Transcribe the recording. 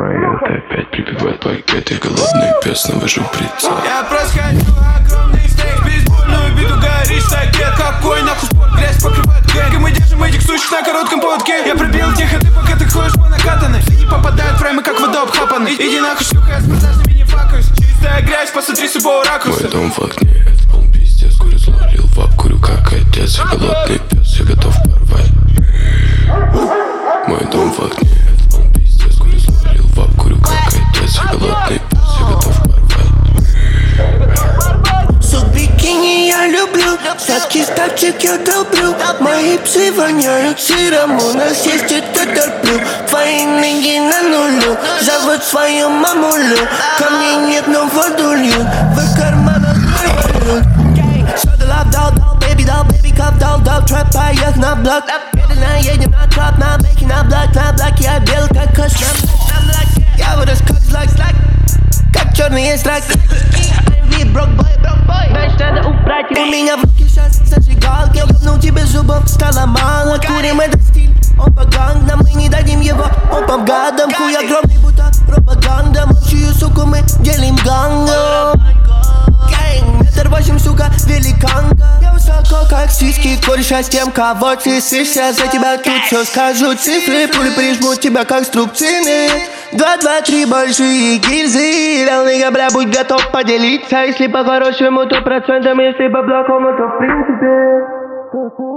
Майот опять прибивает пакеты, голодный пес на выжил прицел. Я просто хочу огромный стейк, бейсбольную биту, горишь стаке. Какой нахуй спорт, грязь покрывает гэнг. И мы держим этих существ на коротком поводке. Я пробил тихо, ты пока ты ходишь по накатанной. Все не попадают в фреймы, как вода обхапаны. Иди нахуй, шлюха, я с продажными не факаюсь. Чистая грязь, посмотри с любого ракурса. Мой дом в окне, это он пиздец. Курю злорил вап, курю как отец. Я голодный пес, я готов порвать. Мой дом в окне, это он пиздец. Курю злорил вап, курю как отец. Я голодный пес, я готов порвать. Суп бикини я люблю, сладкий ставчик я долблю. Мои псы воняют сыром, у нас есть это терплю. Твои ноги на нулю, зовут свою мамулю. Ко мне нет, но воду лью, в карманах вырвают. Soda love dog, baby cup dog, trap поех на блок. Медленно едем на троп, на бэке, на блок, я бел как кошка. Я вырос как злак, как черный страк. Брок бой, значит надо убрать. У меня в руке сейчас зажигалки. Ну тебе зубов стало мало. Курим этот стиль, он по гангам. Мы не дадим его, он по гадам. Хуй огромный, будто пропаганда. Чью суку мы делим гангом. Метр 8, сука, великанка. Я высоко, как сиськи, кореша с тем, кого ты сышься. За тебя тут все скажу цифры. Пули прижмут тебя, как струбцины. 2, 2, 3 большие гильзы. Реальный бля, будь готов поделиться. Если по-хорошему, то процентом. Если по плохому, то в принципе.